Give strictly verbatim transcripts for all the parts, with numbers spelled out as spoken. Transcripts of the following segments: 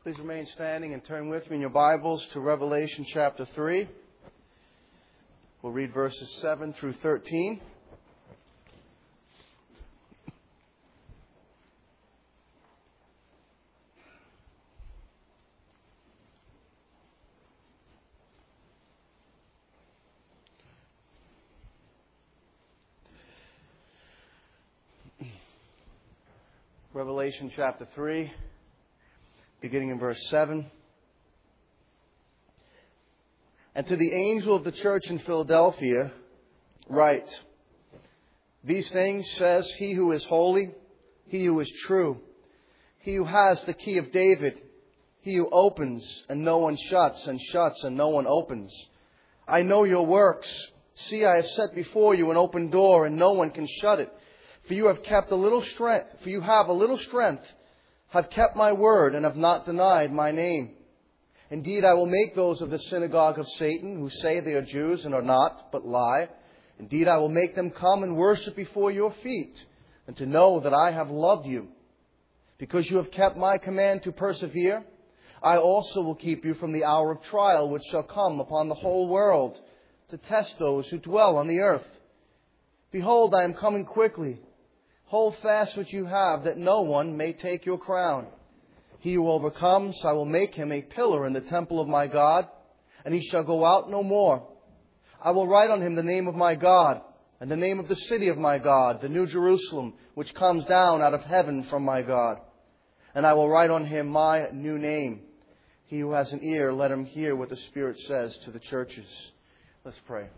Please remain standing and turn with me in your Bibles to Revelation chapter three. We'll read verses seven through thirteen. Revelation chapter three, beginning in verse seven. And to the angel of the church in Philadelphia, write, These things says he who is holy, he who is true, he who has the key of David, he who opens and no one shuts, and shuts and no one opens. I know your works. See, I have set before you an open door, and no one can shut it. For you have kept a little strength, for you have a little strength, have kept my word, and have not denied my name. Indeed, I will make those of the synagogue of Satan, who say they are Jews and are not, but lie. Indeed, I will make them come and worship before your feet, and to know that I have loved you. Because you have kept my command to persevere, I also will keep you from the hour of trial which shall come upon the whole world, to test those who dwell on the earth. Behold, I am coming quickly. Hold fast what you have, that no one may take your crown. He who overcomes, I will make him a pillar in the temple of my God, and he shall go out no more. I will write on him the name of my God, and the name of the city of my God, the New Jerusalem, which comes down out of heaven from my God. And I will write on him my new name. He who has an ear, let him hear what the Spirit says to the churches. Let's pray.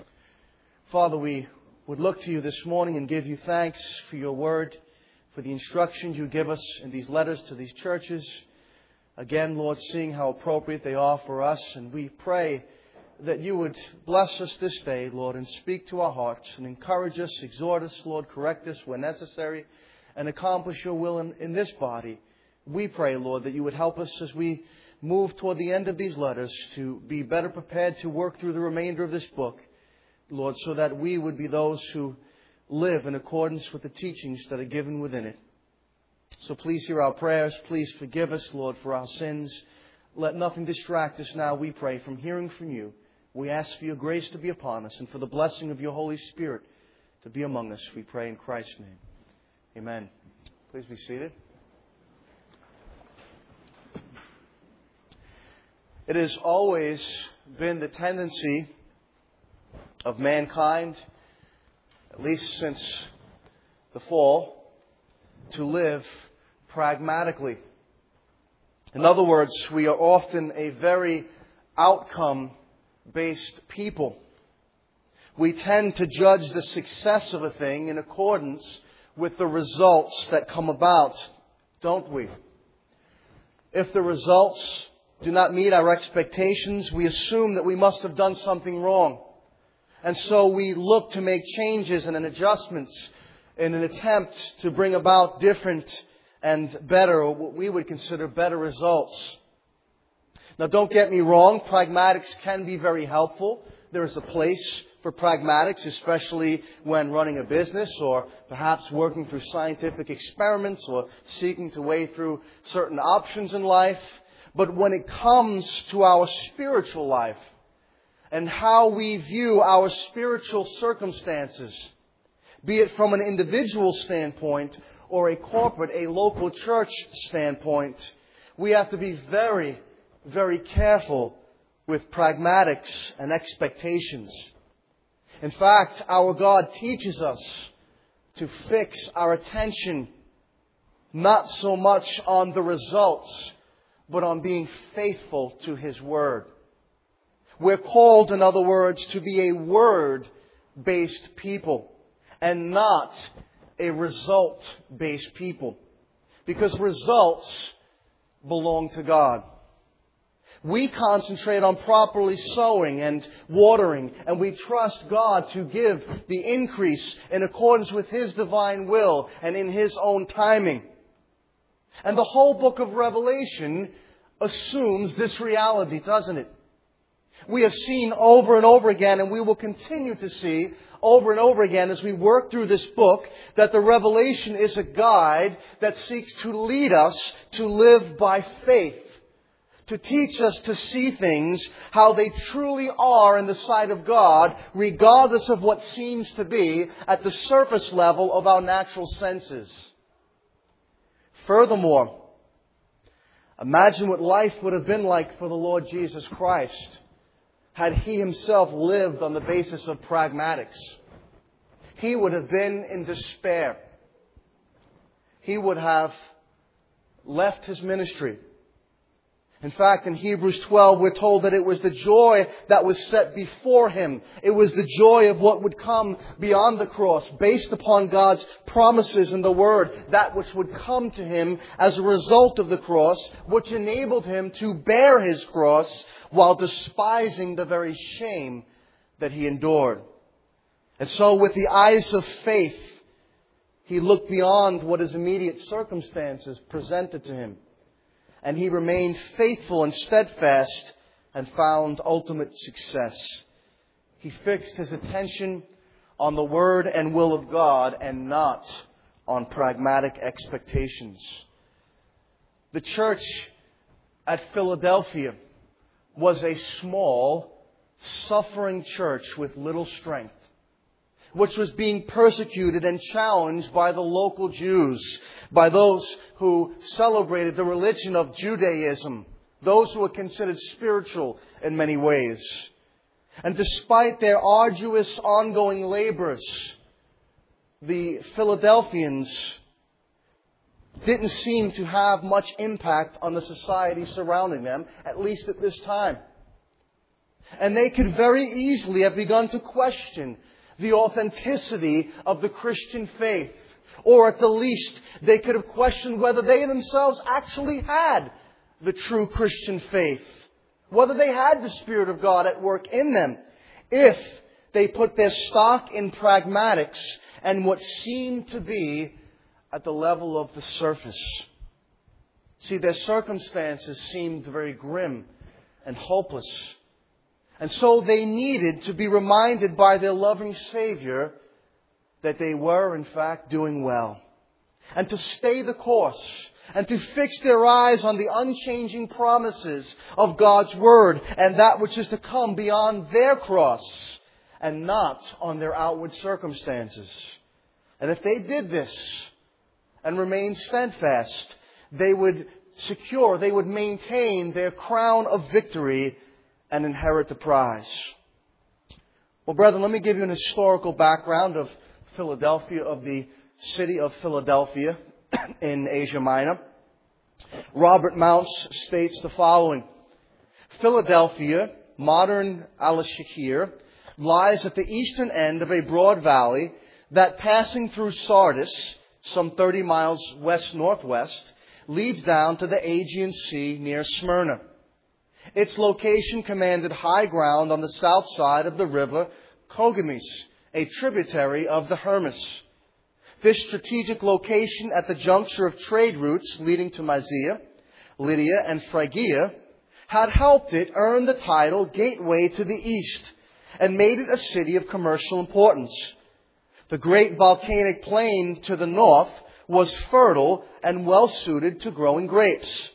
Father, we would look to you this morning and give you thanks for your word, for the instructions you give us in these letters to these churches. Again, Lord, seeing how appropriate they are for us, and we pray that you would bless us this day, Lord, and speak to our hearts and encourage us, exhort us, Lord, correct us where necessary, and accomplish your will in, in this body. We pray, Lord, that you would help us as we move toward the end of these letters to be better prepared to work through the remainder of this book, Lord, so that we would be those who live in accordance with the teachings that are given within it. So please hear our prayers. Please forgive us, Lord, for our sins. Let nothing distract us now, we pray, from hearing from you. We ask for your grace to be upon us and for the blessing of your Holy Spirit to be among us. We pray in Christ's name. Amen. Please be seated. It has always been the tendency of mankind, at least since the fall, to live pragmatically. In other words, we are often a very outcome-based people. We tend to judge the success of a thing in accordance with the results that come about, don't we? If the results do not meet our expectations, we assume that we must have done something wrong. And so we look to make changes and adjustments in an attempt to bring about different and better, or what we would consider better results. Now, don't get me wrong, pragmatics can be very helpful. There is a place for pragmatics, especially when running a business or perhaps working through scientific experiments or seeking to weigh through certain options in life. But when it comes to our spiritual life and how we view our spiritual circumstances, be it from an individual standpoint or a corporate, a local church standpoint, we have to be very, very careful with pragmatics and expectations. In fact, our God teaches us to fix our attention not so much on the results, but on being faithful to His Word. We're called, in other words, to be a Word-based people and not a result-based people. Because results belong to God. We concentrate on properly sowing and watering, and we trust God to give the increase in accordance with His divine will and in His own timing. And the whole book of Revelation assumes this reality, doesn't it? We have seen over and over again, and we will continue to see over and over again as we work through this book, that the Revelation is a guide that seeks to lead us to live by faith to teach us to see things how they truly are in the sight of God, regardless of what seems to be at the surface level of our natural senses. Furthermore, imagine what life would have been like for the Lord Jesus Christ had He Himself lived on the basis of pragmatics. He would have been in despair. He would have left His ministry. In fact, in Hebrews twelve, we're told that it was the joy that was set before Him. It was the joy of what would come beyond the cross, based upon God's promises in the Word, that which would come to Him as a result of the cross, which enabled Him to bear His cross while despising the very shame that He endured. And so with the eyes of faith, He looked beyond what His immediate circumstances presented to Him. And He remained faithful and steadfast and found ultimate success. He fixed His attention on the Word and will of God and not on pragmatic expectations. The church at Philadelphia was a small, suffering church with little strength, which was being persecuted and challenged by the local Jews, by those who celebrated the religion of Judaism, those who were considered spiritual in many ways. And despite their arduous ongoing labors, the Philadelphians didn't seem to have much impact on the society surrounding them, at least at this time. And they could very easily have begun to question the authenticity of the Christian faith. Or at the least, they could have questioned whether they themselves actually had the true Christian faith. Whether they had the Spirit of God at work in them. If they put their stock in pragmatics and what seemed to be at the level of the surface. See, their circumstances seemed very grim and hopeless. And so they needed to be reminded by their loving Savior that they were, in fact, doing well. And to stay the course. And to fix their eyes on the unchanging promises of God's Word and that which is to come beyond their cross and not on their outward circumstances. And if they did this and remained steadfast, they would secure, they would maintain their crown of victory and inherit the prize. Well, brethren, let me give you an historical background of Philadelphia, of the city of Philadelphia in Asia Minor. Robert Mounce states the following. Philadelphia, modern Al-Shahir, lies at the eastern end of a broad valley that, passing through Sardis, some thirty miles west-northwest, leads down to the Aegean Sea near Smyrna. Its location commanded high ground on the south side of the river Kogamis, a tributary of the Hermus. This strategic location at the juncture of trade routes leading to Mysia, Lydia, and Phrygia had helped it earn the title Gateway to the East and made it a city of commercial importance. The great volcanic plain to the north was fertile and well suited to growing grapes.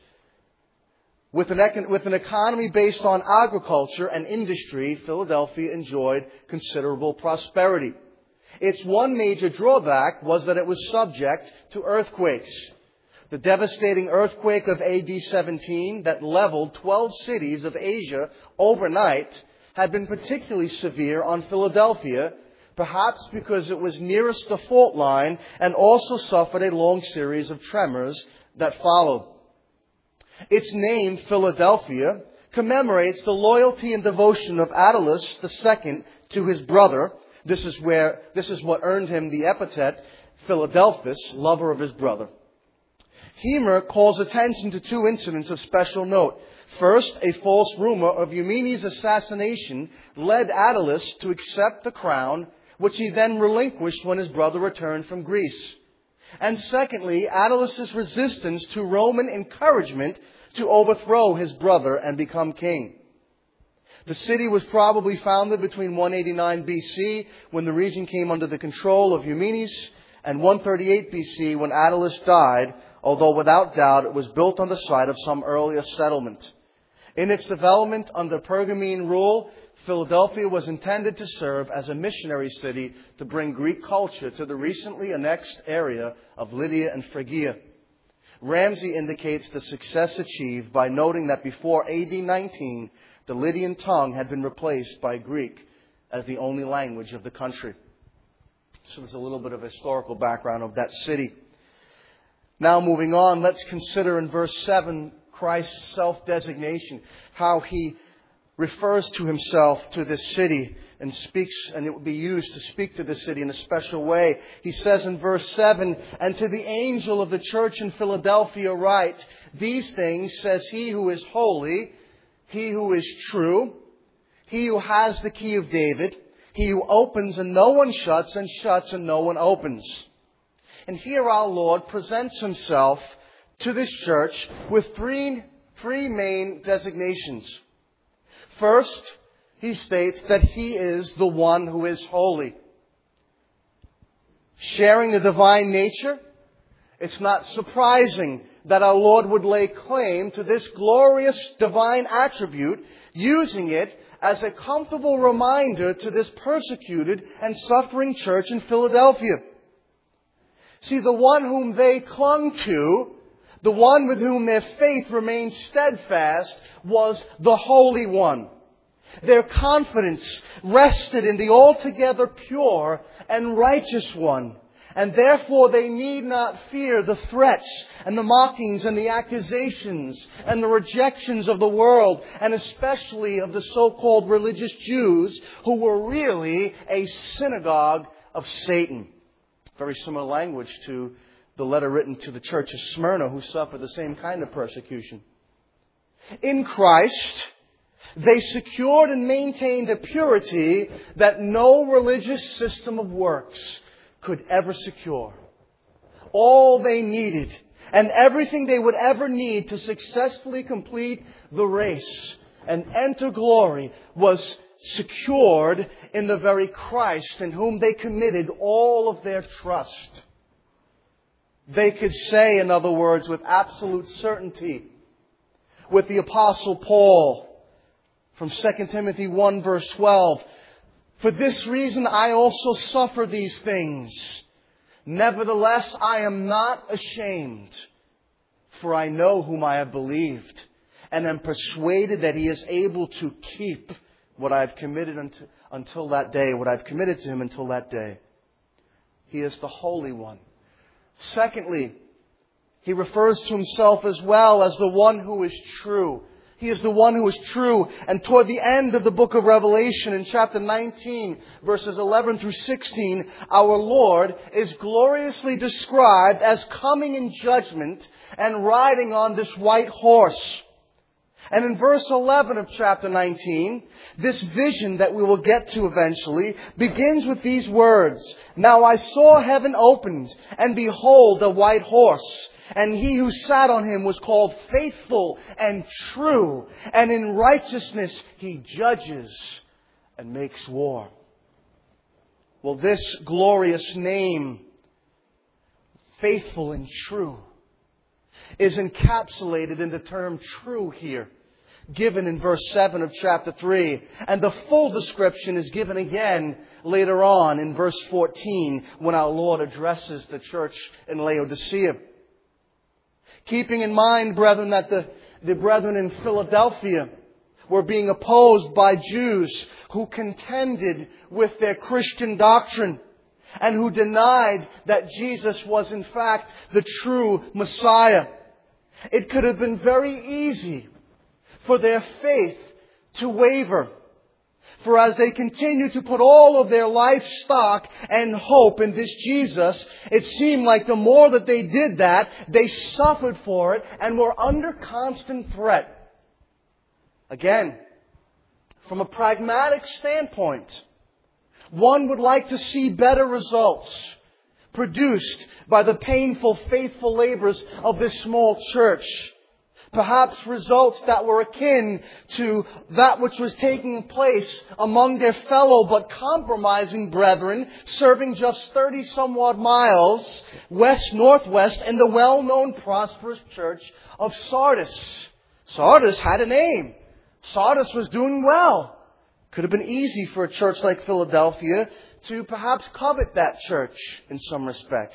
With an, econ- with an economy based on agriculture and industry, Philadelphia enjoyed considerable prosperity. Its one major drawback was that it was subject to earthquakes. The devastating earthquake of A D seventeen that leveled twelve cities of Asia overnight had been particularly severe on Philadelphia, perhaps because it was nearest the fault line and also suffered a long series of tremors that followed. Its name, Philadelphia, commemorates the loyalty and devotion of Attalus the Second to his brother. This is where, this is what earned him the epithet Philadelphus, lover of his brother. Hemer calls attention to two incidents of special note. First, a false rumor of Eumenes' assassination led Attalus to accept the crown, which he then relinquished when his brother returned from Greece. And secondly, Attalus' resistance to Roman encouragement to overthrow his brother and become king. The city was probably founded between one eighty-nine B C, when the region came under the control of Eumenes, and one thirty-eight B C, when Attalus died, although without doubt it was built on the site of some earlier settlement. In its development under Pergamene rule, Philadelphia was intended to serve as a missionary city to bring Greek culture to the recently annexed area of Lydia and Phrygia. Ramsey indicates the success achieved by noting that before A D nineteen, the Lydian tongue had been replaced by Greek as the only language of the country. So there's a little bit of historical background of that city. Now moving on, let's consider in verse seven Christ's self-designation, how He refers to Himself to this city and speaks, and it would be used to speak to the city in a special way. He says in verse seven, "And to the angel of the church in Philadelphia write, these things says He who is holy, He who is true, He who has the key of David, He who opens and no one shuts, and shuts and no one opens." And here our Lord presents Himself to this church with three, three main designations. First, He states that He is the one who is holy. Sharing the divine nature, it's not surprising that our Lord would lay claim to this glorious divine attribute, using it as a comfortable reminder to this persecuted and suffering church in Philadelphia. See, the one whom they clung to, the one with whom their faith remained steadfast, was the Holy One. Their confidence rested in the altogether pure and righteous One. And therefore they need not fear the threats and the mockings and the accusations and the rejections of the world, and especially of the so-called religious Jews, who were really a synagogue of Satan. Very similar language to the letter written to the church of Smyrna, who suffered the same kind of persecution. In Christ, they secured and maintained a purity that no religious system of works could ever secure. All they needed, and everything they would ever need to successfully complete the race and enter glory, was secured in the very Christ in whom they committed all of their trust. They could say, in other words, with absolute certainty, with the Apostle Paul from Second Timothy one verse twelve, "For this reason I also suffer these things. Nevertheless, I am not ashamed, for I know whom I have believed, and am persuaded that He is able to keep what I have committed until, until that day, what I've committed to Him until that day." He is the Holy One. Secondly, He refers to Himself as well as the one who is true. He is the one who is true. And toward the end of the book of Revelation, in chapter nineteen, verses eleven through sixteen, our Lord is gloriously described as coming in judgment and riding on this white horse. And in verse eleven of chapter nineteen, this vision that we will get to eventually begins with these words, "Now I saw heaven opened, and behold, a white horse. And He who sat on him was called Faithful and True. And in righteousness He judges and makes war." Well, this glorious name, Faithful and True, is encapsulated in the term true here, given in verse seven of chapter three. And the full description is given again later on in verse fourteen, when our Lord addresses the church in Laodicea. Keeping in mind, brethren, that the, the brethren in Philadelphia were being opposed by Jews who contended with their Christian doctrine and who denied that Jesus was in fact the true Messiah. It could have been very easy for their faith to waver. For as they continued to put all of their life stock and hope in this Jesus, it seemed like the more that they did that, they suffered for it and were under constant threat. Again, from a pragmatic standpoint, one would like to see better results produced by the painful, faithful labors of this small church. Perhaps results that were akin to that which was taking place among their fellow but compromising brethren, serving just thirty somewhat miles west-northwest in the well-known prosperous church of Sardis. Sardis had a name. Sardis was doing well. Could have been easy for a church like Philadelphia to perhaps covet that church in some respects.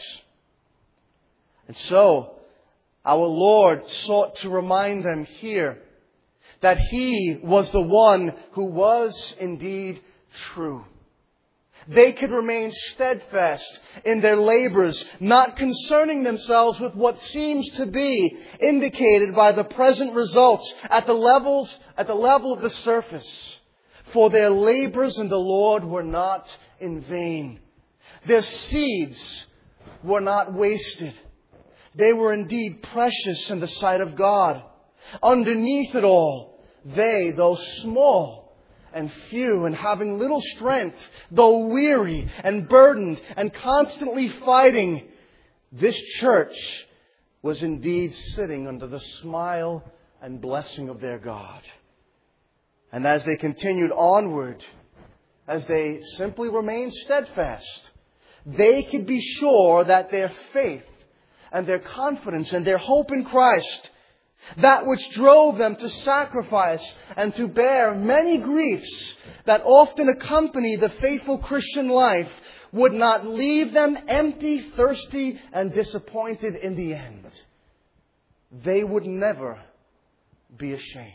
And so, our Lord sought to remind them here that He was the one who was indeed true. They could remain steadfast in their labors, not concerning themselves with what seems to be indicated by the present results at the levels, at the level of the surface. For their labors in the Lord were not in vain. Their seeds were not wasted. They were indeed precious in the sight of God. Underneath it all, they, though small and few and having little strength, though weary and burdened and constantly fighting, this church was indeed sitting under the smile and blessing of their God. And as they continued onward, as they simply remained steadfast, they could be sure that their faith and their confidence and their hope in Christ, that which drove them to sacrifice and to bear many griefs that often accompany the faithful Christian life, would not leave them empty, thirsty, and disappointed in the end. They would never be ashamed.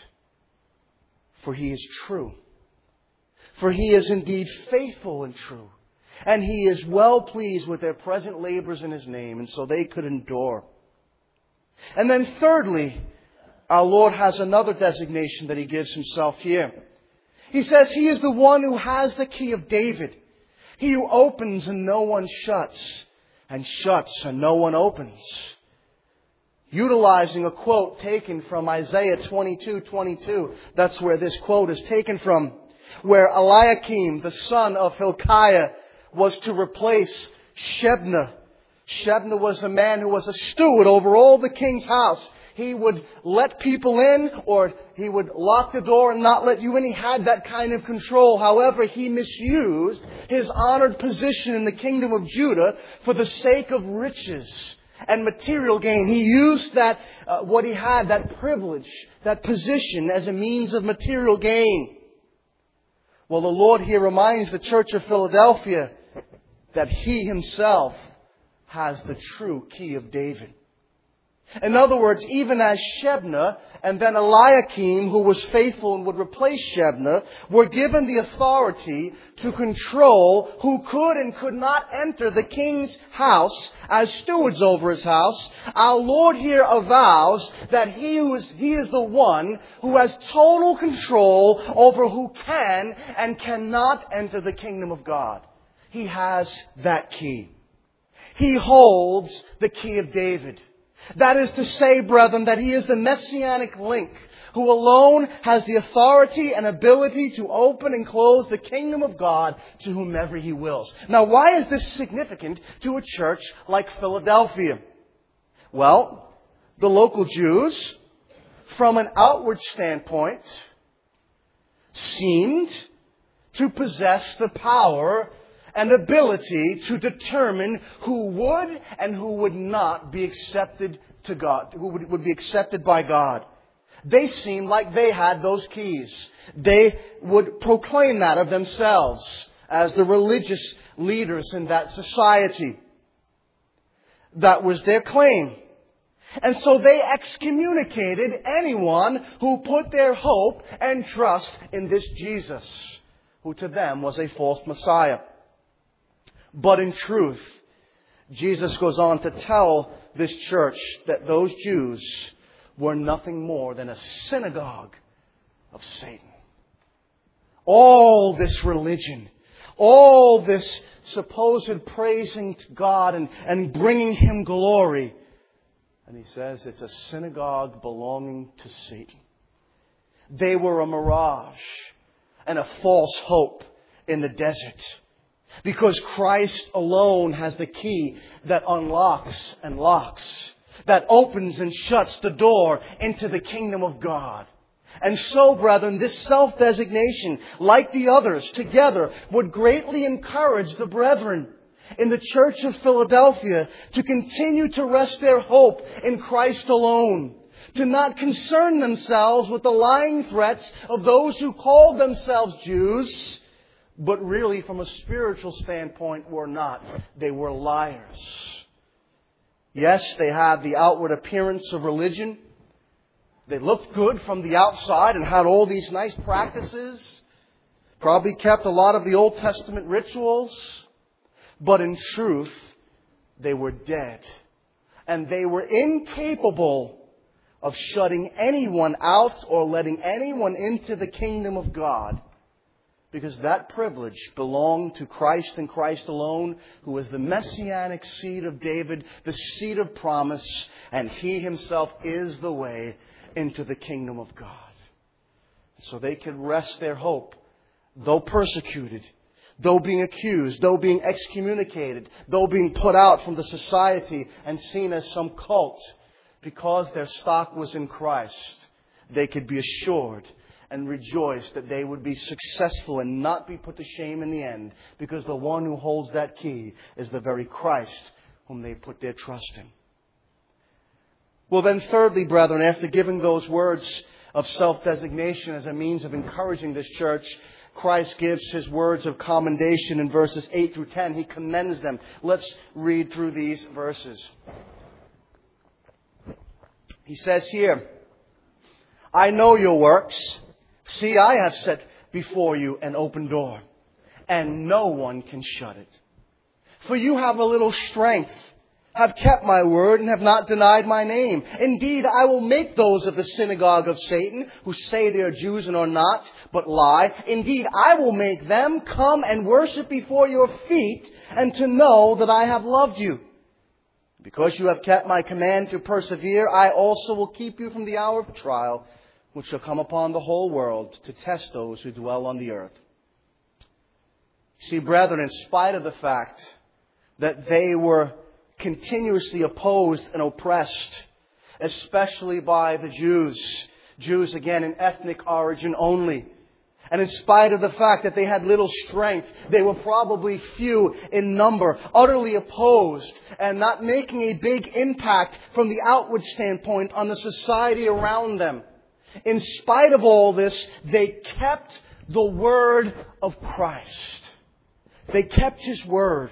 For He is true. For He is indeed faithful and true. And He is well pleased with their present labors in His name, and so they could endure. And then thirdly, our Lord has another designation that He gives Himself here. He says He is the one who has the key of David. He who opens and no one shuts, and shuts and no one opens. Utilizing a quote taken from Isaiah twenty-two twenty-two. That's where this quote is taken from. Where Eliakim, the son of Hilkiah, was to replace Shebna. Shebna was a man who was a steward over all the king's house. He would let people in, or he would lock the door and not let you in. He had that kind of control. However, he misused his honored position in the kingdom of Judah for the sake of riches and material gain. He used that, uh, what he had, that privilege, that position, as a means of material gain. Well, the Lord here reminds the church of Philadelphia that He Himself has the true key of David. In other words, even as Shebna and then Eliakim, who was faithful and would replace Shebna, were given the authority to control who could and could not enter the king's house as stewards over his house, our Lord here avows that He, who is, he is the one who has total control over who can and cannot enter the kingdom of God. He has that key. He holds the key of David. That is to say, brethren, that He is the messianic link who alone has the authority and ability to open and close the kingdom of God to whomever He wills. Now, why is this significant to a church like Philadelphia? Well, the local Jews, from an outward standpoint, seemed to possess the power and ability to determine who would and who would not be accepted to God, who would, would be accepted by God. They seemed like they had those keys. They would proclaim that of themselves as the religious leaders in that society. That was their claim. And so they excommunicated anyone who put their hope and trust in this Jesus, who to them was a false Messiah. But in truth, Jesus goes on to tell this church that those Jews were nothing more than a synagogue of Satan. All this religion, all this supposed praising to God and, and bringing Him glory. And He says it's a synagogue belonging to Satan. They were a mirage and a false hope in the desert. Because Christ alone has the key that unlocks and locks, that opens and shuts the door into the kingdom of God. And so, brethren, this self-designation, like the others, together would greatly encourage the brethren in the church of Philadelphia to continue to rest their hope in Christ alone, to not concern themselves with the lying threats of those who called themselves Jews, but really from a spiritual standpoint were not. They were liars. Yes, they had the outward appearance of religion. They looked good from the outside and had all these nice practices. Probably kept a lot of the Old Testament rituals. But in truth, they were dead. And they were incapable of shutting anyone out or letting anyone into the kingdom of God. Because that privilege belonged to Christ and Christ alone, who is the messianic seed of David, the seed of promise, and He Himself is the way into the kingdom of God. So they could rest their hope, though persecuted, though being accused, though being excommunicated, though being put out from the society and seen as some cult, because their stock was in Christ, they could be assured and rejoice that they would be successful and not be put to shame in the end, because the one who holds that key is the very Christ whom they put their trust in. Well then, thirdly, brethren, after giving those words of self-designation as a means of encouraging this church, Christ gives His words of commendation in verses eight through ten. He commends them. Let's read through these verses. He says here, I know your works. See, I have set before you an open door, and no one can shut it. For you have a little strength, have kept my word, and have not denied my name. Indeed, I will make those of the synagogue of Satan, who say they are Jews and are not, but lie. Indeed, I will make them come and worship before your feet, and to know that I have loved you. Because you have kept my command to persevere, I also will keep you from the hour of trial, which shall come upon the whole world to test those who dwell on the earth. See, brethren, in spite of the fact that they were continuously opposed and oppressed, especially by the Jews, Jews again in ethnic origin only, and in spite of the fact that they had little strength, they were probably few in number, utterly opposed, and not making a big impact from the outward standpoint on the society around them. In spite of all this, they kept the word of Christ. They kept His word.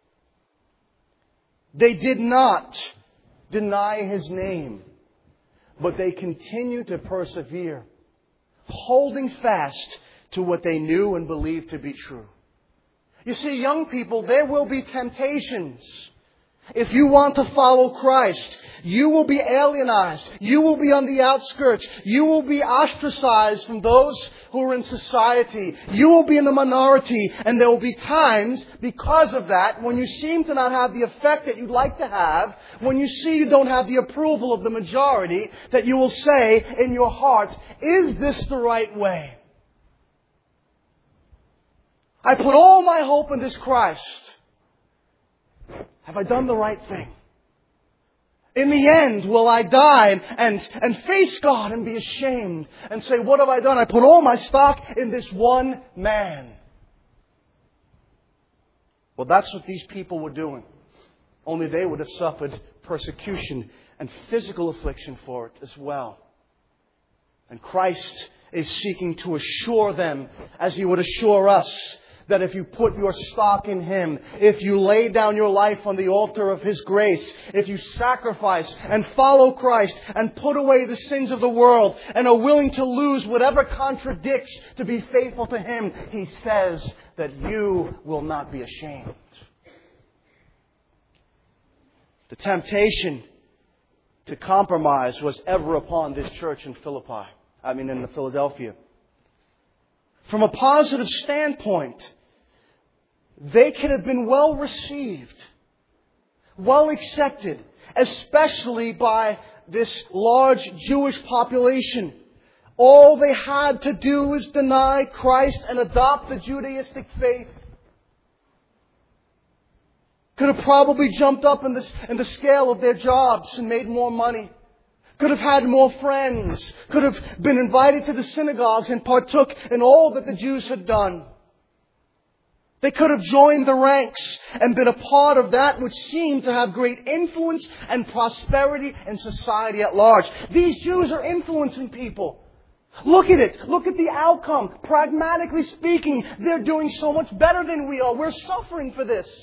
They did not deny His name, but they continued to persevere, holding fast to what they knew and believed to be true. You see, young people, there will be temptations. If you want to follow Christ, you will be alienized. You will be on the outskirts. You will be ostracized from those who are in society. You will be in the minority. And there will be times, because of that, when you seem to not have the effect that you'd like to have, when you see you don't have the approval of the majority, that you will say in your heart, is this the right way? I put all my hope in this Christ. Have I done the right thing? In the end, will I die and, and, and face God and be ashamed and say, what have I done? I put all my stock in this one man. Well, that's what these people were doing. Only they would have suffered persecution and physical affliction for it as well. And Christ is seeking to assure them, as He would assure us, that if you put your stock in Him, if you lay down your life on the altar of His grace, if you sacrifice and follow Christ and put away the sins of the world and are willing to lose whatever contradicts to be faithful to Him, He says that you will not be ashamed. The temptation to compromise was ever upon this church in Philippi. I mean in Philadelphia. From a positive standpoint, they could have been well received, well accepted, especially by this large Jewish population. All they had to do was deny Christ and adopt the Judaistic faith. Could have probably jumped up in the, in the scale of their jobs and made more money. Could have had more friends. Could have been invited to the synagogues and partook in all that the Jews had done. They could have joined the ranks and been a part of that which seemed to have great influence and prosperity in society at large. These Jews are influencing people. Look at it. Look at the outcome. Pragmatically speaking, they're doing so much better than we are. We're suffering for this.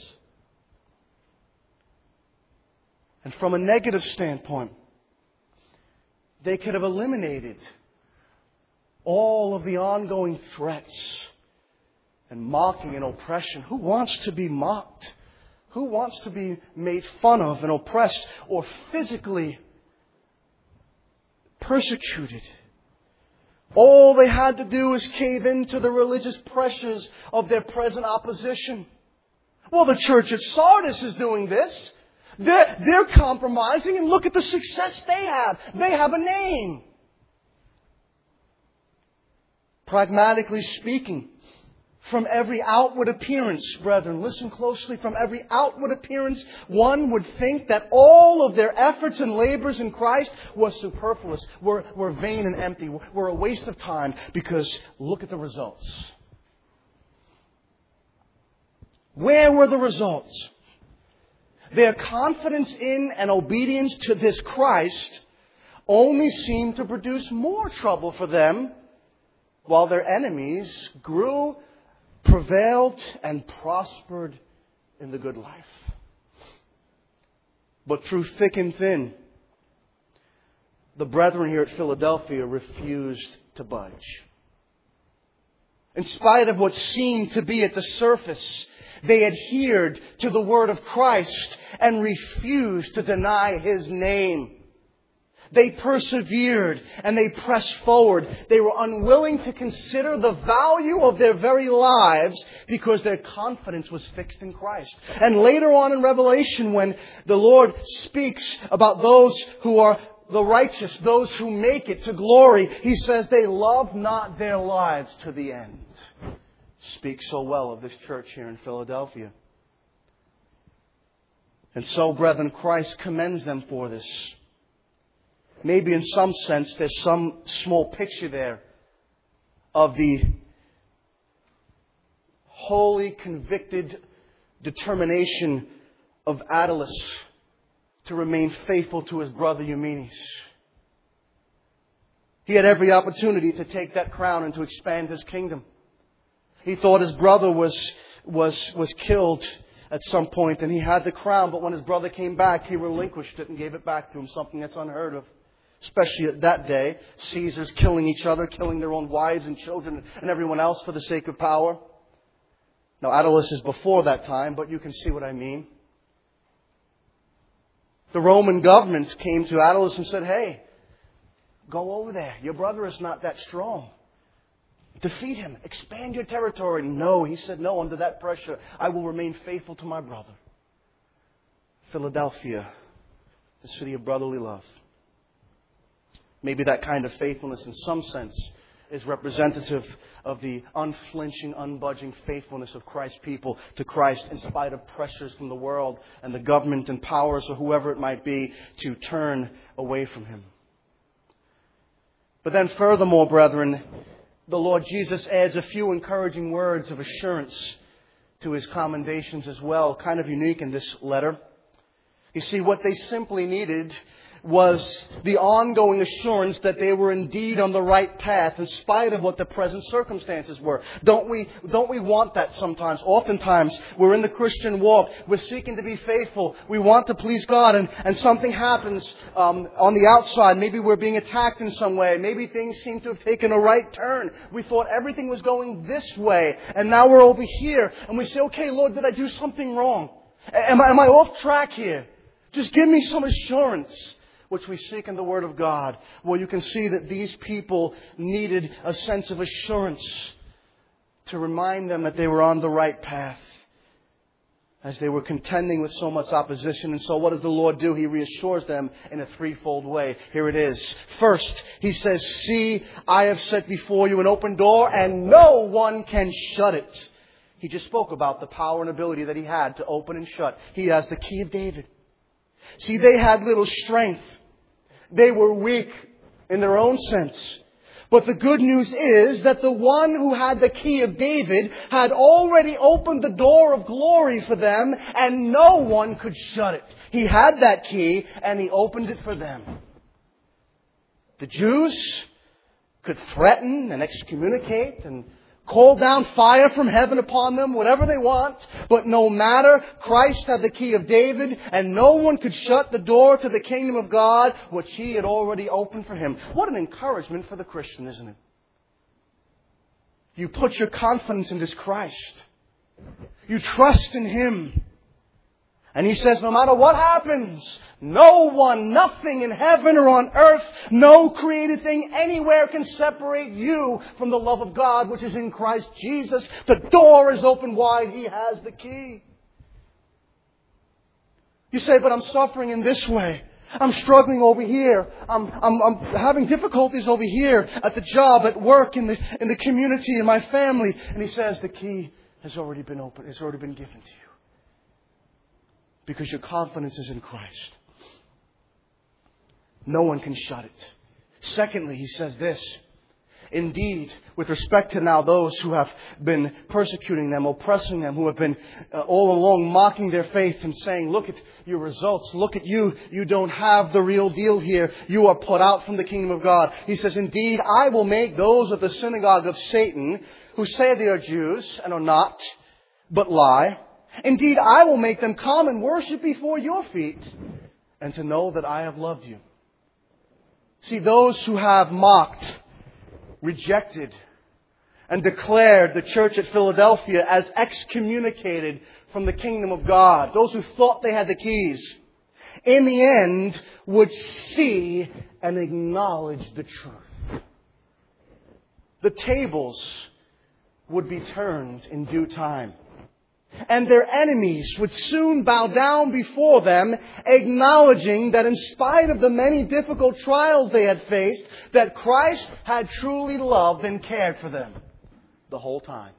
And from a negative standpoint, they could have eliminated all of the ongoing threats and mocking and oppression. Who wants to be mocked? Who wants to be made fun of and oppressed or physically persecuted? All they had to do was cave into the religious pressures of their present opposition. Well, the church at Sardis is doing this. They're, they're compromising, and look at the success they have. They have a name. Pragmatically speaking, from every outward appearance, brethren, listen closely, from every outward appearance, one would think that all of their efforts and labors in Christ were superfluous, were, were vain and empty, were a waste of time, because look at the results. Where were the results? Their confidence in and obedience to this Christ only seemed to produce more trouble for them, while their enemies grew, prevailed, and prospered in the good life. But through thick and thin, the brethren here at Philadelphia refused to budge. In spite of what seemed to be at the surface, they adhered to the word of Christ and refused to deny His name. They persevered and they pressed forward. They were unwilling to consider the value of their very lives because their confidence was fixed in Christ. And later on in Revelation, when the Lord speaks about those who are the righteous, those who make it to glory, He says they love not their lives to the end. Speaks so well of this church here in Philadelphia. And so, brethren, Christ commends them for this. Maybe in some sense there's some small picture there of the holy, convicted determination of Attalus to remain faithful to his brother Eumenes. He had every opportunity to take that crown and to expand his kingdom. He thought his brother was, was, was killed at some point and he had the crown, but when his brother came back, he relinquished it and gave it back to him, something that's unheard of. Especially at that day, Caesars killing each other, killing their own wives and children and everyone else for the sake of power. Now, Attalus is before that time, but you can see what I mean. The Roman government came to Attalus and said, hey, go over there. Your brother is not that strong. Defeat him. Expand your territory. No, he said, no, under that pressure, I will remain faithful to my brother. Philadelphia, the city of brotherly love. Maybe that kind of faithfulness in some sense is representative of the unflinching, unbudging faithfulness of Christ's people to Christ in spite of pressures from the world and the government and powers or whoever it might be to turn away from Him. But then furthermore, brethren, the Lord Jesus adds a few encouraging words of assurance to His commendations as well, kind of unique in this letter. You see, what they simply needed was the ongoing assurance that they were indeed on the right path in spite of what the present circumstances were. Don't we, don't we want that sometimes? Oftentimes, we're in the Christian walk. We're seeking to be faithful. We want to please God, and, and something happens um, on the outside. Maybe we're being attacked in some way. Maybe things seem to have taken a right turn. We thought everything was going this way, and now we're over here. And we say, okay, Lord, did I do something wrong? Am I, am I off track here? Just give me some assurance, which we seek in the Word of God. Well, you can see that these people needed a sense of assurance to remind them that they were on the right path as they were contending with so much opposition. And so what does the Lord do? He reassures them in a threefold way. Here it is. First, He says, see, I have set before you an open door and no one can shut it. He just spoke about the power and ability that He had to open and shut. He has the key of David. See, they had little strength. They were weak in their own sense. But the good news is that the one who had the key of David had already opened the door of glory for them, and no one could shut it. He had that key, and He opened it for them. The Jews could threaten and excommunicate and call down fire from heaven upon them, whatever they want. But no matter, Christ had the key of David, and no one could shut the door to the kingdom of God, which He had already opened for him. What an encouragement for the Christian, isn't it? You put your confidence in this Christ. You trust in Him. And He says, no matter what happens, no one, nothing in heaven or on earth, no created thing anywhere can separate you from the love of God, which is in Christ Jesus. The door is open wide. He has the key. You say, but I'm suffering in this way. I'm struggling over here. I'm, I'm, I'm having difficulties over here at the job, at work, in the, in the community, in my family. And He says, the key has already been opened. It's already been given to you. Because your confidence is in Christ. No one can shut it. Secondly, He says this. Indeed, with respect to now those who have been persecuting them, oppressing them, who have been uh, all along mocking their faith and saying, look at your results, look at you, you don't have the real deal here, you are put out from the kingdom of God. He says, indeed, I will make those of the synagogue of Satan who say they are Jews and are not, but lie. Indeed, I will make them come and worship before your feet, and to know that I have loved you. See, those who have mocked, rejected, and declared the church at Philadelphia as excommunicated from the kingdom of God, those who thought they had the keys, in the end would see and acknowledge the truth. The tables would be turned in due time. And their enemies would soon bow down before them, acknowledging that in spite of the many difficult trials they had faced, that Christ had truly loved and cared for them the whole time.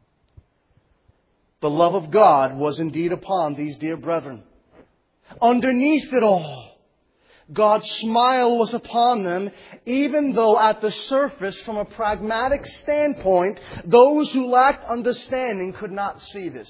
The love of God was indeed upon these dear brethren. Underneath it all, God's smile was upon them, even though at the surface, from a pragmatic standpoint, those who lacked understanding could not see this.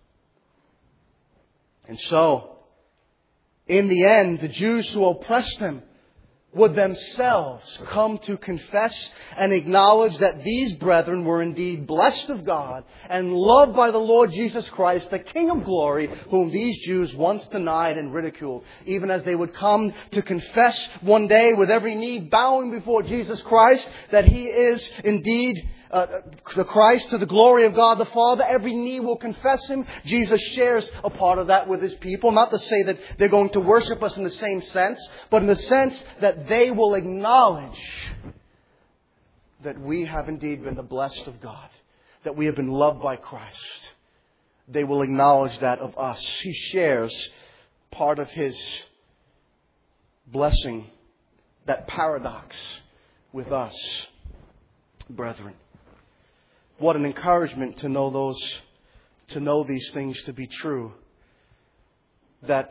And so, in the end, the Jews who oppressed them would themselves come to confess and acknowledge that these brethren were indeed blessed of God and loved by the Lord Jesus Christ, the King of glory, whom these Jews once denied and ridiculed. Even as they would come to confess one day with every knee bowing before Jesus Christ that He is indeed Uh, the Christ, to the glory of God the Father, every knee will confess Him. Jesus shares a part of that with His people. Not to say that they're going to worship us in the same sense, but in the sense that they will acknowledge that we have indeed been the blessed of God, that we have been loved by Christ. They will acknowledge that of us. He shares part of His blessing, that paradox, with us, brethren. What an encouragement to know those, to know these things to be true. That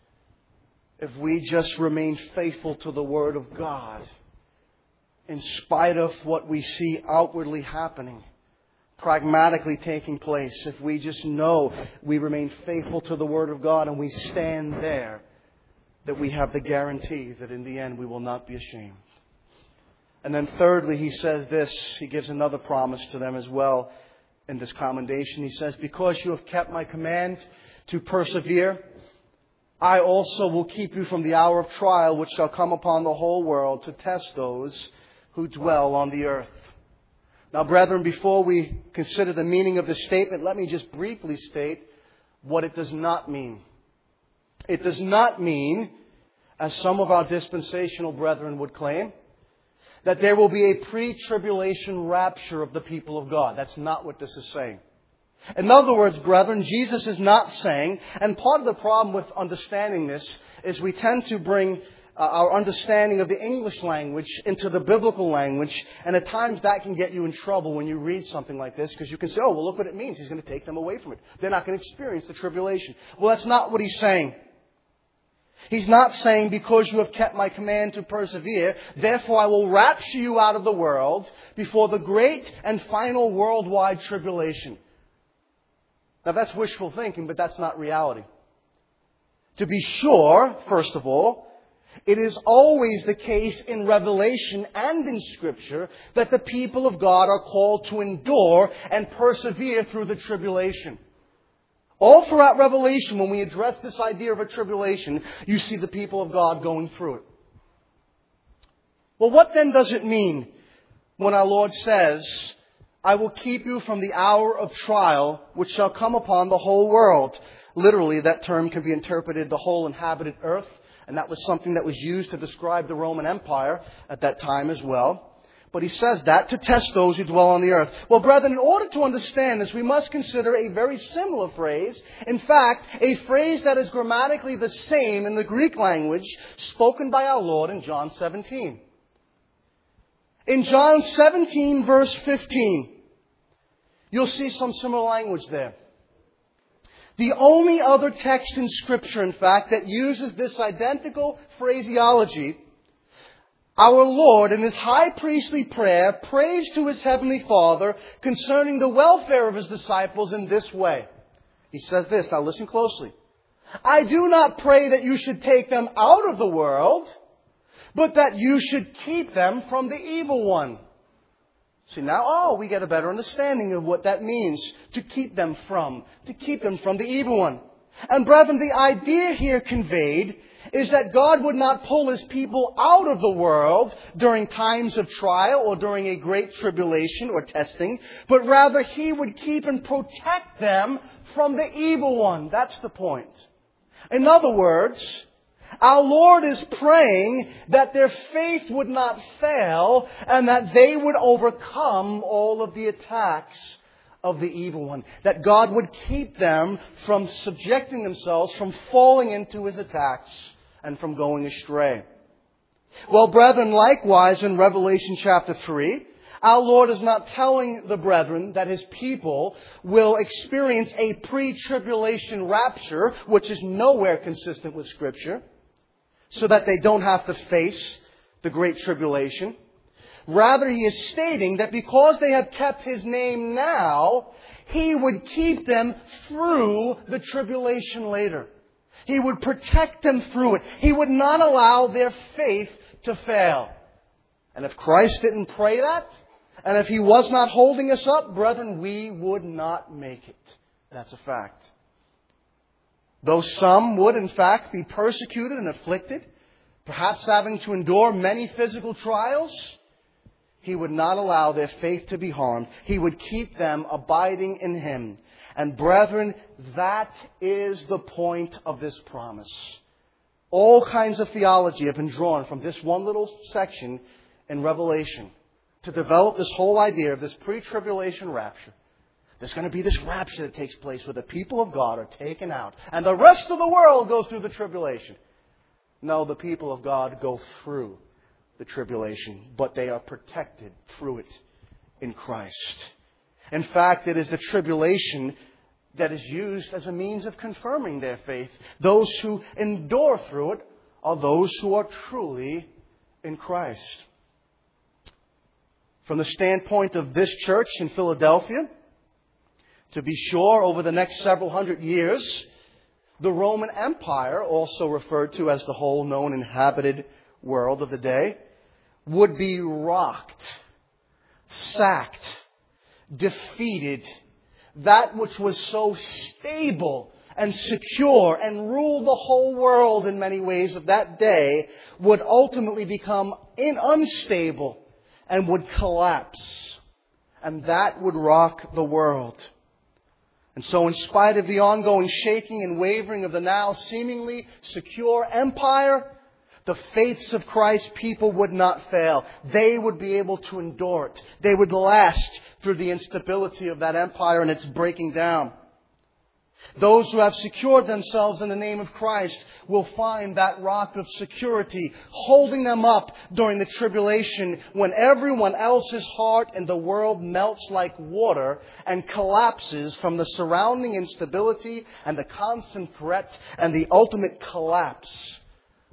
if we just remain faithful to the Word of God, in spite of what we see outwardly happening, pragmatically taking place, if we just know we remain faithful to the Word of God and we stand there, that we have the guarantee that in the end we will not be ashamed. And then thirdly, he says this. He gives another promise to them as well in this commendation. He says, because you have kept my command to persevere, I also will keep you from the hour of trial which shall come upon the whole world to test those who dwell on the earth. Now, brethren, before we consider the meaning of this statement, let me just briefly state what it does not mean. It does not mean, as some of our dispensational brethren would claim, that there will be a pre-tribulation rapture of the people of God. That's not what this is saying. In other words, brethren, Jesus is not saying, and part of the problem with understanding this is we tend to bring uh, our understanding of the English language into the biblical language, and at times that can get you in trouble when you read something like this, because you can say, oh, well, look what it means. He's going to take them away from it. They're not going to experience the tribulation. Well, that's not what he's saying. He's not saying, because you have kept my command to persevere, therefore I will rapture you out of the world before the great and final worldwide tribulation. Now that's wishful thinking, but that's not reality. To be sure, first of all, it is always the case in Revelation and in Scripture that the people of God are called to endure and persevere through the tribulation. All throughout Revelation, when we address this idea of a tribulation, you see the people of God going through it. Well, what then does it mean when our Lord says, I will keep you from the hour of trial which shall come upon the whole world? Literally, that term can be interpreted the whole inhabited earth. And that was something that was used to describe the Roman Empire at that time as well. But he says that to test those who dwell on the earth. Well, brethren, in order to understand this, we must consider a very similar phrase. In fact, a phrase that is grammatically the same in the Greek language spoken by our Lord in John seventeen. In John seventeen, verse fifteen, you'll see some similar language there. The only other text in Scripture, in fact, that uses this identical phraseology, our Lord, in His high priestly prayer, prays to His heavenly Father concerning the welfare of His disciples in this way. He says this, now listen closely. I do not pray that you should take them out of the world, but that you should keep them from the evil one. See, now, oh, we get a better understanding of what that means, to keep them from, to keep them from the evil one. And brethren, the idea here conveyed is that God would not pull His people out of the world during times of trial or during a great tribulation or testing, but rather He would keep and protect them from the evil one. That's the point. In other words, our Lord is praying that their faith would not fail and that they would overcome all of the attacks of the evil one. That God would keep them from subjecting themselves, from falling into His attacks and from going astray. Well, brethren, likewise in Revelation chapter three, our Lord is not telling the brethren that His people will experience a pre-tribulation rapture, which is nowhere consistent with Scripture, so that they don't have to face the great tribulation. Rather, He is stating that because they have kept His name now, He would keep them through the tribulation later. He would protect them through it. He would not allow their faith to fail. And if Christ didn't pray that, and if He was not holding us up, brethren, we would not make it. That's a fact. Though some would, in fact, be persecuted and afflicted, perhaps having to endure many physical trials, He would not allow their faith to be harmed. He would keep them abiding in Him. And brethren, that is the point of this promise. All kinds of theology have been drawn from this one little section in Revelation to develop this whole idea of this pre-tribulation rapture. There's going to be this rapture that takes place where the people of God are taken out. And the rest of the world goes through the tribulation. No, the people of God go through the tribulation, but they are protected through it in Christ. In fact, it is the tribulation that is used as a means of confirming their faith. Those who endure through it are those who are truly in Christ. From the standpoint of this church in Philadelphia, to be sure, over the next several hundred years, the Roman Empire, also referred to as the whole known inhabited world of the day, would be rocked, sacked, defeated. That which was so stable and secure and ruled the whole world in many ways of that day would ultimately become in unstable and would collapse. And that would rock the world. And so in spite of the ongoing shaking and wavering of the now seemingly secure empire, the faiths of Christ's people would not fail. They would be able to endure it. They would last through the instability of that empire and its breaking down. Those who have secured themselves in the name of Christ will find that rock of security holding them up during the tribulation when everyone else's heart in the world melts like water and collapses from the surrounding instability and the constant threat and the ultimate collapse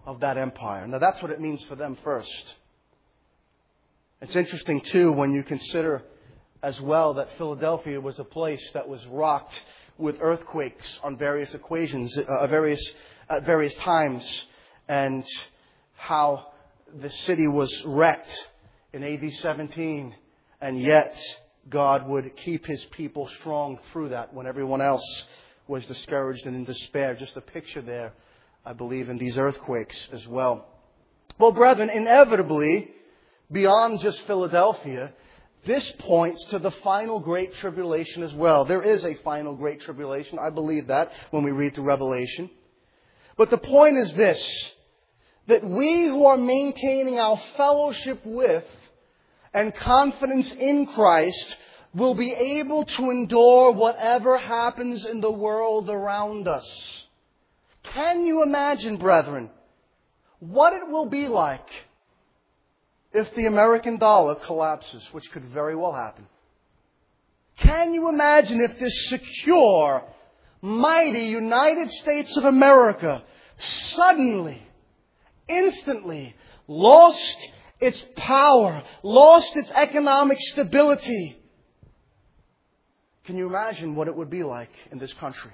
of that empire. Now that's what it means for them first. It's interesting too when you consider as well that Philadelphia was a place that was rocked with earthquakes on various equations, uh, various at various times, and how the city was wrecked in A D seventeen, and yet God would keep His people strong through that when everyone else was discouraged and in despair. Just a picture there, I believe, in these earthquakes as well. Well, brethren, inevitably, beyond just Philadelphia, this points to the final great tribulation as well. There is a final great tribulation. I believe that when we read through Revelation. But the point is this, that we who are maintaining our fellowship with and confidence in Christ will be able to endure whatever happens in the world around us. Can you imagine, brethren, what it will be like if the American dollar collapses, which could very well happen? Can you imagine if this secure, mighty United States of America suddenly, instantly lost its power, lost its economic stability? Can you imagine what it would be like in this country?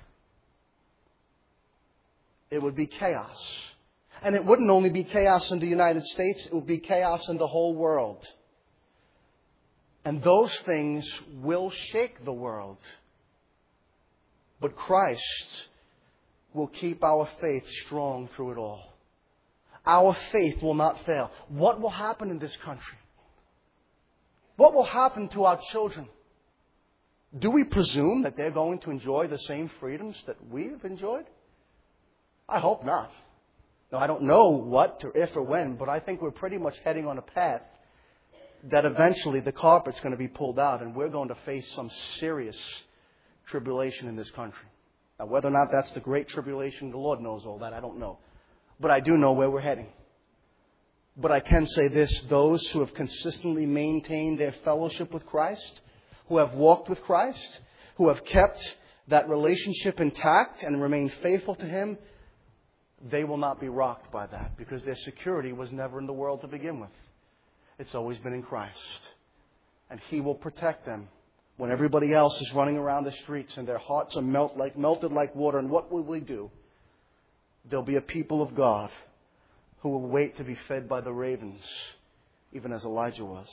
It would be chaos. And it wouldn't only be chaos in the United States, it would be chaos in the whole world. And those things will shake the world. But Christ will keep our faith strong through it all. Our faith will not fail. What will happen in this country? What will happen to our children? Do we presume that they're going to enjoy the same freedoms that we've enjoyed? I hope not. Now, I don't know what or if or when, but I think we're pretty much heading on a path that eventually the carpet's going to be pulled out and we're going to face some serious tribulation in this country. Now, whether or not that's the great tribulation, the Lord knows all that. I don't know. But I do know where we're heading. But I can say this, those who have consistently maintained their fellowship with Christ, who have walked with Christ, who have kept that relationship intact and remained faithful to Him, they will not be rocked by that because their security was never in the world to begin with. It's always been in Christ. And He will protect them when everybody else is running around the streets and their hearts are melt like, melted like water. And what will we do? There'll be a people of God who will wait to be fed by the ravens, even as Elijah was.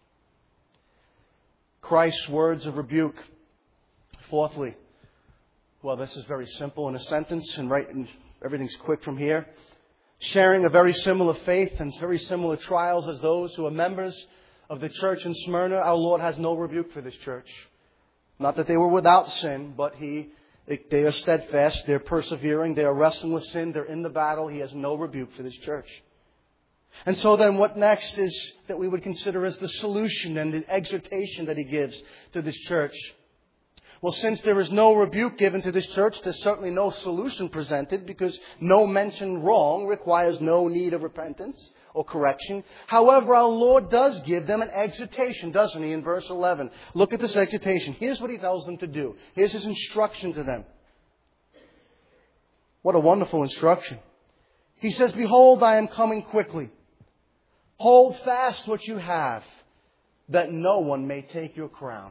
Christ's words of rebuke. Fourthly, well, this is very simple in a sentence, and right, and everything's quick from here. Sharing a very similar faith and very similar trials as those who are members of the church in Smyrna, our Lord has no rebuke for this church. Not that they were without sin, but He, they are steadfast, they're persevering, they are wrestling with sin, they're in the battle. He has no rebuke for this church. And so then what next is that we would consider as the solution and the exhortation that He gives to this church. Well, since there is no rebuke given to this church, there's certainly no solution presented because no mentioned wrong requires no need of repentance or correction. However, our Lord does give them an exhortation, doesn't He, in verse eleven? Look at this exhortation. Here's what He tells them to do. Here's His instruction to them. What a wonderful instruction. He says, "Behold, I am coming quickly. Hold fast what you have, that no one may take your crown."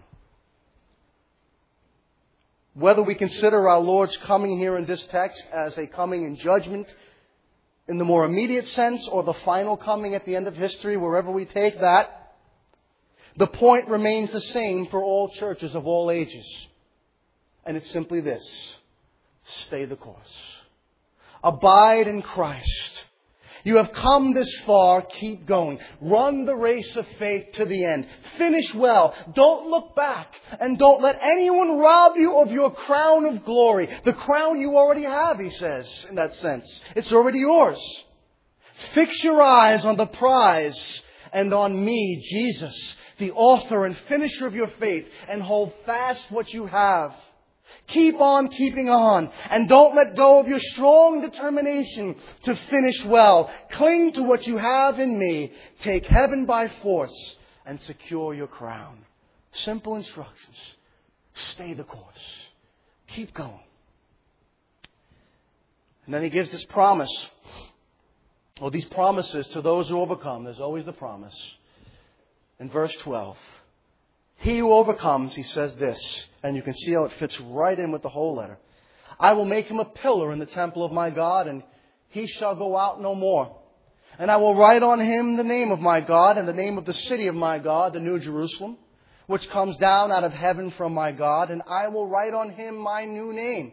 Whether we consider our Lord's coming here in this text as a coming in judgment in the more immediate sense or the final coming at the end of history, wherever we take that, the point remains the same for all churches of all ages. And it's simply this: stay the course. Abide in Christ. You have come this far, keep going. Run the race of faith to the end. Finish well. Don't look back. And don't let anyone rob you of your crown of glory. The crown you already have, He says, in that sense. It's already yours. Fix your eyes on the prize and on me, Jesus, the author and finisher of your faith, and hold fast what you have. Keep on keeping on, and don't let go of your strong determination to finish well. Cling to what you have in me. Take heaven by force and secure your crown. Simple instructions. Stay the course. Keep going. And then He gives this promise. Well, these promises to those who overcome, there's always the promise. In verse twelve, he who overcomes, he says this, and you can see how it fits right in with the whole letter. I will make him a pillar in the temple of my God, and he shall go out no more. And I will write on him the name of my God and the name of the city of my God, the New Jerusalem, which comes down out of heaven from my God, and I will write on him my new name.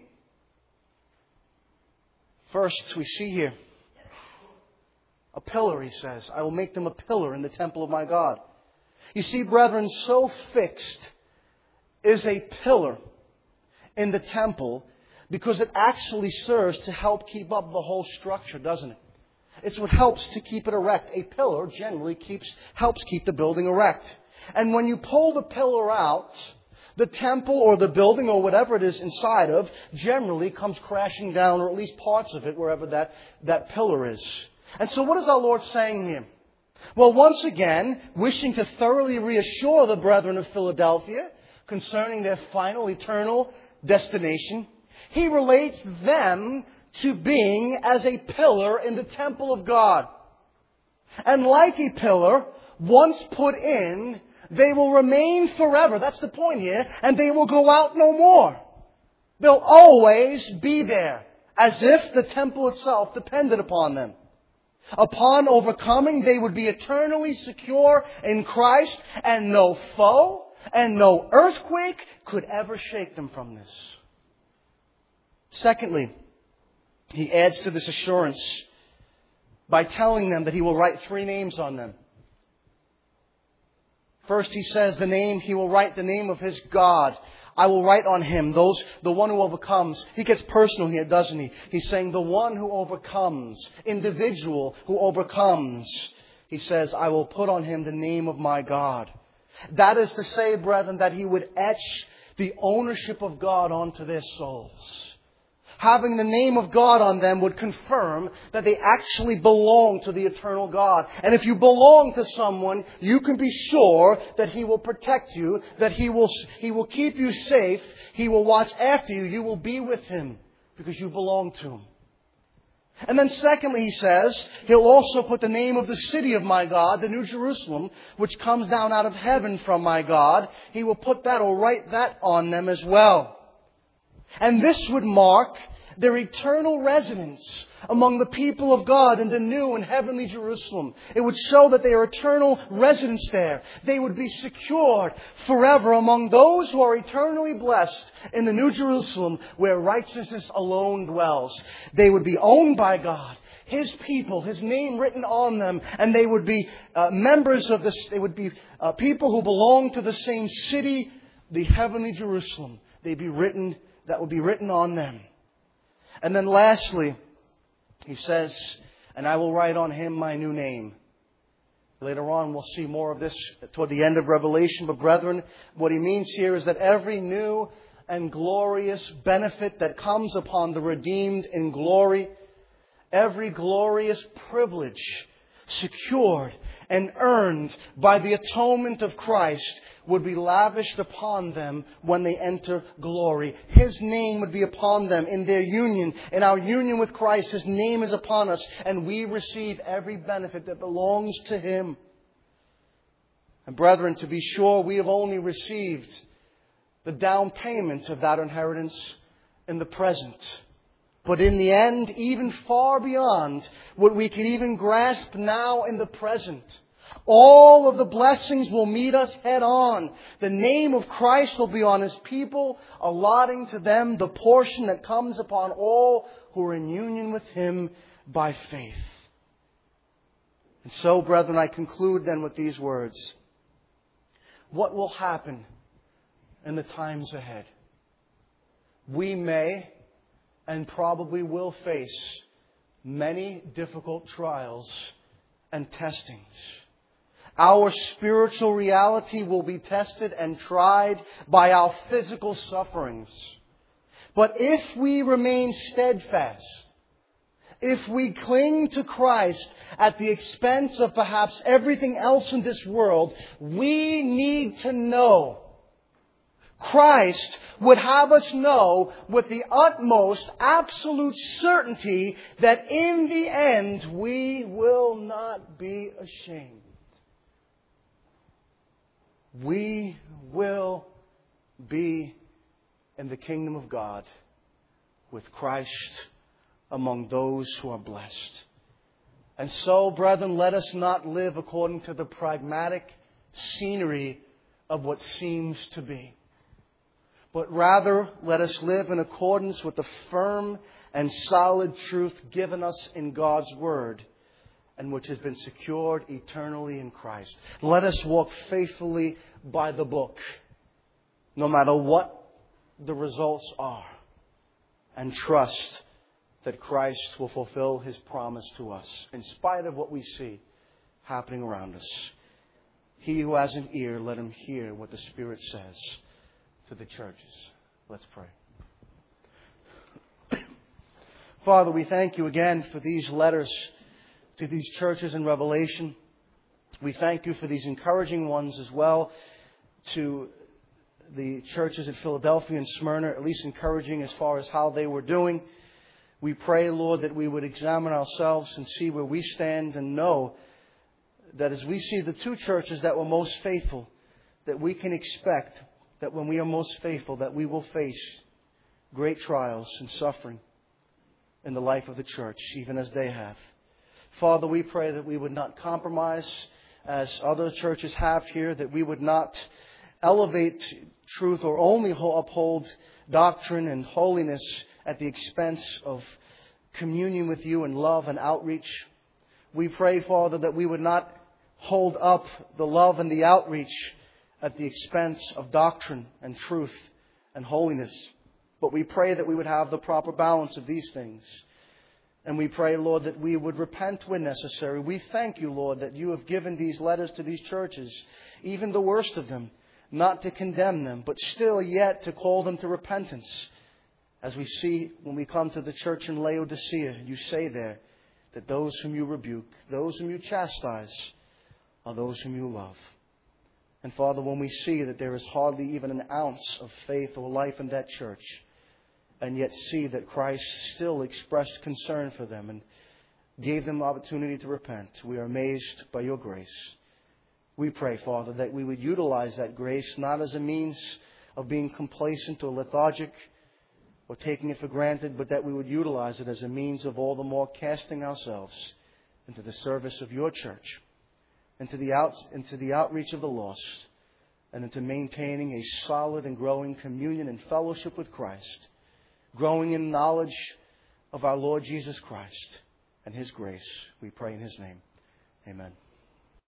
First, we see here a pillar, he says. I will make them a pillar in the temple of my God. You see, brethren, so fixed is a pillar in the temple because it actually serves to help keep up the whole structure, doesn't it? It's what helps to keep it erect. A pillar generally keeps helps keep the building erect. And when you pull the pillar out, the temple or the building or whatever it is inside of generally comes crashing down, or at least parts of it, wherever that, that pillar is. And so what is our Lord saying here? Well, once again, wishing to thoroughly reassure the brethren of Philadelphia concerning their final eternal destination, He relates them to being as a pillar in the temple of God. And like a pillar, once put in, they will remain forever. That's the point here. And they will go out no more. They'll always be there, as if the temple itself depended upon them. Upon overcoming, they would be eternally secure in Christ, and no foe and no earthquake could ever shake them from this. Secondly, He adds to this assurance by telling them that He will write three names on them. First, He says the name, He will write the name of His God. I will write on him, those, the one who overcomes. He gets personal here, doesn't he? He's saying the one who overcomes, individual who overcomes. He says, I will put on him the name of my God. That is to say, brethren, that He would etch the ownership of God onto their souls. Having the name of God on them would confirm that they actually belong to the eternal God. And if you belong to someone, you can be sure that He will protect you, that He will, He will keep you safe, He will watch after you, you will be with Him because you belong to Him. And then secondly, He says, He'll also put the name of the city of my God, the New Jerusalem, which comes down out of heaven from my God. He will put that or write that on them as well. And this would mark their eternal residence among the people of God in the new and heavenly Jerusalem. It would show that they are eternal residents there. They would be secured forever among those who are eternally blessed in the New Jerusalem where righteousness alone dwells. They would be owned by God, His people, His name written on them, and they would be uh, members of this. They would be uh, people who belong to the same city, the heavenly Jerusalem. They'd be written, that would be written on them. And then lastly, He says, and I will write on him my new name. Later on, we'll see more of this toward the end of Revelation. But brethren, what He means here is that every new and glorious benefit that comes upon the redeemed in glory, every glorious privilege secured and earned by the atonement of Christ would be lavished upon them when they enter glory. His name would be upon them in their union. In our union with Christ, His name is upon us, and we receive every benefit that belongs to Him. And brethren, to be sure, we have only received the down payment of that inheritance in the present. But in the end, even far beyond what we can even grasp now in the present, all of the blessings will meet us head on. The name of Christ will be on His people, allotting to them the portion that comes upon all who are in union with Him by faith. And so, brethren, I conclude then with these words. What will happen in the times ahead? We may and probably will face many difficult trials and testings. Our spiritual reality will be tested and tried by our physical sufferings. But if we remain steadfast, if we cling to Christ at the expense of perhaps everything else in this world, we need to know Christ would have us know with the utmost absolute certainty that in the end we will not be ashamed. We will be in the kingdom of God with Christ among those who are blessed. And so, brethren, let us not live according to the pragmatic scenery of what seems to be, but rather let us live in accordance with the firm and solid truth given us in God's Word, and which has been secured eternally in Christ. Let us walk faithfully by the book, no matter what the results are, and trust that Christ will fulfill His promise to us, in spite of what we see happening around us. He who has an ear, let him hear what the Spirit says to the churches. Let's pray. Father, we thank You again for these letters to these churches in Revelation. We thank You for these encouraging ones as well to the churches at Philadelphia and Smyrna, at least encouraging as far as how they were doing. We pray, Lord, that we would examine ourselves and see where we stand, and know that as we see the two churches that were most faithful, that we can expect that when we are most faithful, that we will face great trials and suffering in the life of the church, even as they have. Father, we pray that we would not compromise as other churches have here, that we would not elevate truth or only uphold doctrine and holiness at the expense of communion with You and love and outreach. We pray, Father, that we would not hold up the love and the outreach at the expense of doctrine and truth and holiness. But we pray that we would have the proper balance of these things. And we pray, Lord, that we would repent when necessary. We thank You, Lord, that You have given these letters to these churches, even the worst of them, not to condemn them, but still yet to call them to repentance. As we see when we come to the church in Laodicea, You say there that those whom You rebuke, those whom You chastise, are those whom You love. And Father, when we see that there is hardly even an ounce of faith or life in that church, and yet see that Christ still expressed concern for them and gave them opportunity to repent, we are amazed by Your grace. We pray, Father, that we would utilize that grace not as a means of being complacent or lethargic or taking it for granted, but that we would utilize it as a means of all the more casting ourselves into the service of Your church, into the out, into the outreach of the lost, and into maintaining a solid and growing communion and fellowship with Christ, growing in knowledge of our Lord Jesus Christ and His grace. We pray in His name. Amen.